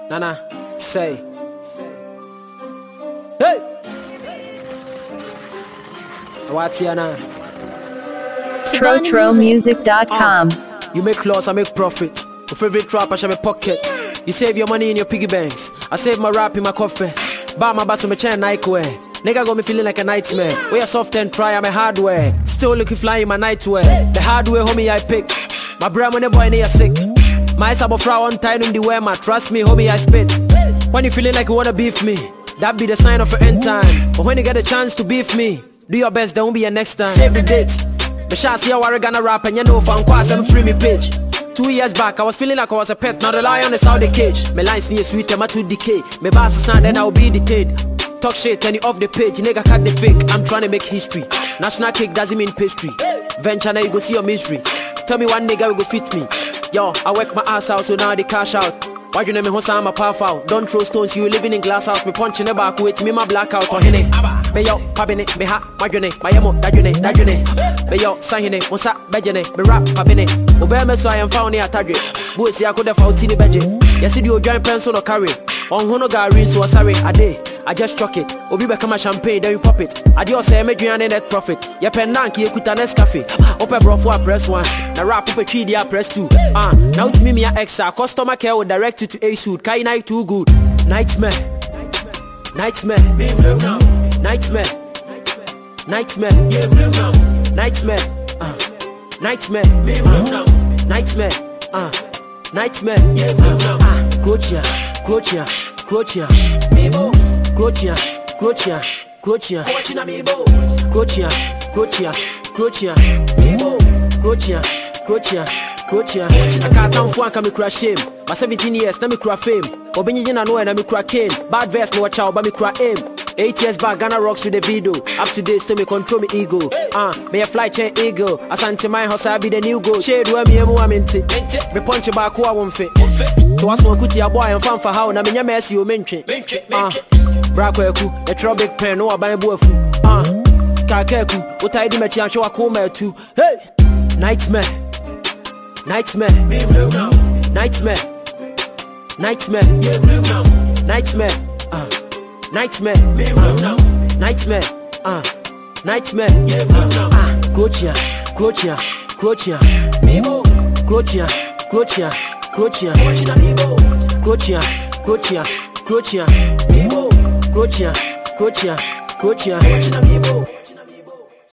Nana, say. Hey! What's here now? TroTroMusic.com. You make loss, I make profit. Your favorite trap, I share my pocket. You save your money in your piggy banks. I save my rap in my coffers. Buy my bass on my chain Nike wear. Nigga got me feeling like a nightmare. We are soft and try, I'm a hardware. Still looking fly in my nightwear. The hardware, homie, I pick. My brain when the boy near sick. My sabo frown on time in the wear, man. Trust me, homie, I spit. When you feeling like you wanna beef me, that be the sign of your end time. But when you get a chance to beef me, do your best, there won't be a next time. Save the dates. The shots here are gonna rap and you know fan quas and free me page. 2 years back, I was feeling like I was a pet. Now the lion is out the cage. My lines near sweet, I'm to decay. My bass is sound, then I'll be detained. Talk shit, turn it off the page. Nigga cut the fake. I'm trying to make history. National cake doesn't mean pastry. Venture now you go see your misery. Tell me one nigga will go fit me. Yo, I work my ass out, so now they cash out. Why you name me Hosa, I'm a power foul. Don't throw stones, you living in glass house. Me punching the back, wait me my blackout. Oh, hene. Me yo, pabine, me ha, my june. My emo, that june. Me yo, sahine, Mosa, bejene. Me rap, pabine. Obey me so I am found here at Tadri. Boys, I could have found Tini Beje. Yes, you join pencil or carry. On Hono Gary, so sorry, a day. I just struck it. Obi become a champagne, then you pop it. I do say me and net profit. Ye pen nanki, you could a Nescafe. Open bro for press 1. The rap up a 3D, press 2. Now to me, a extra. Customer care will direct you to a suit. Kai night too good. Nightmare. Nightmare. Nightmare. Nightmare. Nightmare. Nightmare. Nightmare. Croatia. Croatia. Croatia. Croatia. Croatia. Croatia. Croatia. Croatia. Croatia. Croatia. Croatia. Croatia. I can't come for me crash shame. My 17 years, now me cry fame. Obinjin I know and me cry cane. Bad verse no watch out, but me cry aim. 8 years back, Ghana rocks with the video. Up to date, still me control me ego. Me a fly chain eagle. Asante my house, I be the new goal. Shade where me emu aminti. Me punch you back who I won't fit. So I smoke with your boy and fan for how. Na me nyamesi you menche. Brakweku, a tropic pen, no I buy bofu. Kakeku, what I do me chance you a come too. Hey, nightmare. Nightmare. Nightmare. Nightmare. Nightmare. Nightmare. Nightmare. Nightmare. Croatia. Croatia. Croatia. Croatia. Croatia. Croatia. Croatia. Croatia. Croatia. Croatia. Croatia. Croatia.